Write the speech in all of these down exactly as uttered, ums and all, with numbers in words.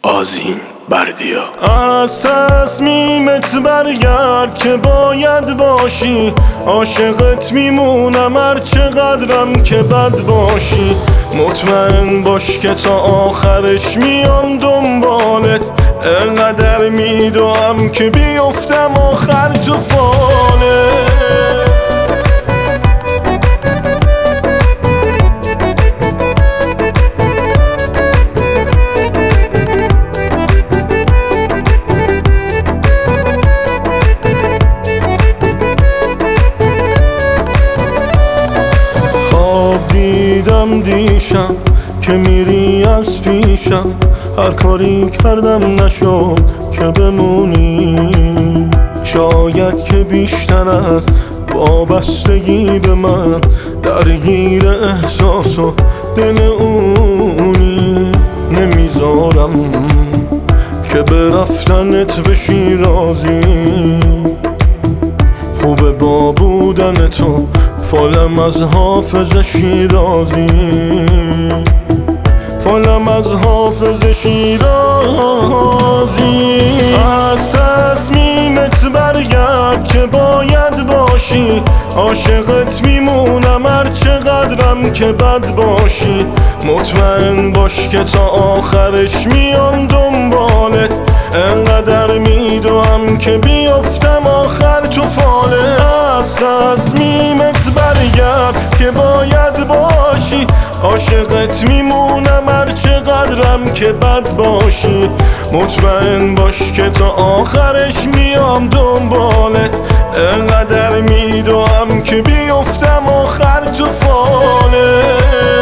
آذین بردیا. از تصمیمت برگرد که باید باشی، عاشقت میمونم هر چقدرم که بد باشی. مطمئن باش که تا آخرش میام دنبالت، انقدر میدوام که بیفتم آخر تو فالت. دیدم دیشم که میری از پیشم، هر کاری کردم نشد که بمونی. شاید که بیشتر از وابستگی به من درگیر احساس و دل اونی. نمیذارم که به رفتنت بشی راضی، خوبه با بودن تو فالم از حافظ شیرازی، فالم از حافظ شیرازی. از تصمیمت برگرد که باید باشی، عاشقت میمونم هر چقدرم که بد باشی. مطمئن باش که تا آخرش میام دنبالت، انقدر میدوام که بیفتم آخر تو فالت. از تصمیمت برگرد که باید باشی، عاشقت میمونم هر چقدرم که بد باشی. مطمئن باش که تا آخرش میام دنبالت، انقدر میدوام که بیفتم آخر تو فالت.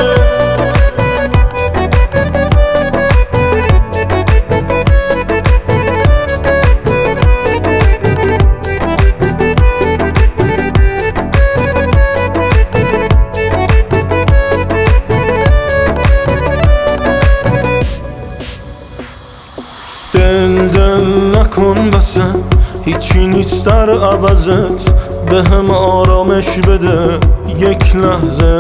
دل دل نکن بسه، هیچی نیست در عوضت، به هم آرامش بده یک لحظه.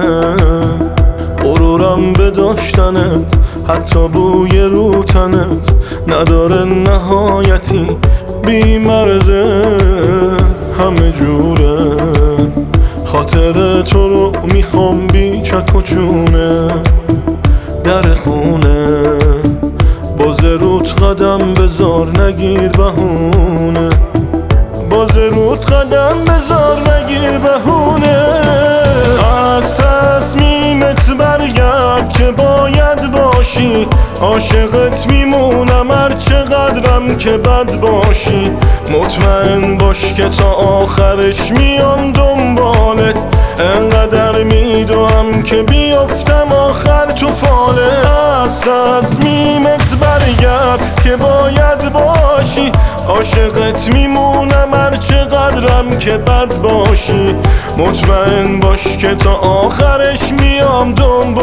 غرورم به داشتنت، حتی بوی رو تنت نداره نهایتی بی مرزه. همه جوره خاطر تو رو میخوام بی چک و چونه، در خونه باز رود قدم بذار نگیر بهونه، باز رود قدم بذار نگیر بهونه. از تصمیمت برگرد که باید باشی، عاشقت میمونم هر چقدرم که بد باشی. مطمئن باش که تا آخرش میام دنبالت، انقدر میدوام که بیفتم آخر تو فالت. از تصمیمت برگرد که باید باشی، عاشقت میمونم هر چقدرم که بد باشی. مطمئن باش که تا آخرش میام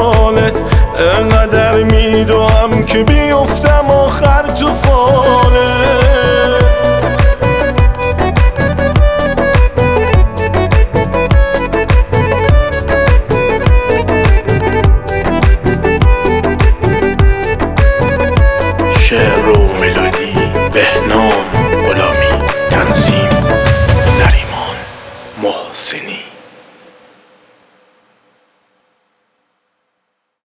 دنبالت، انقدر میدوام که بیفتم آخر تو فالت.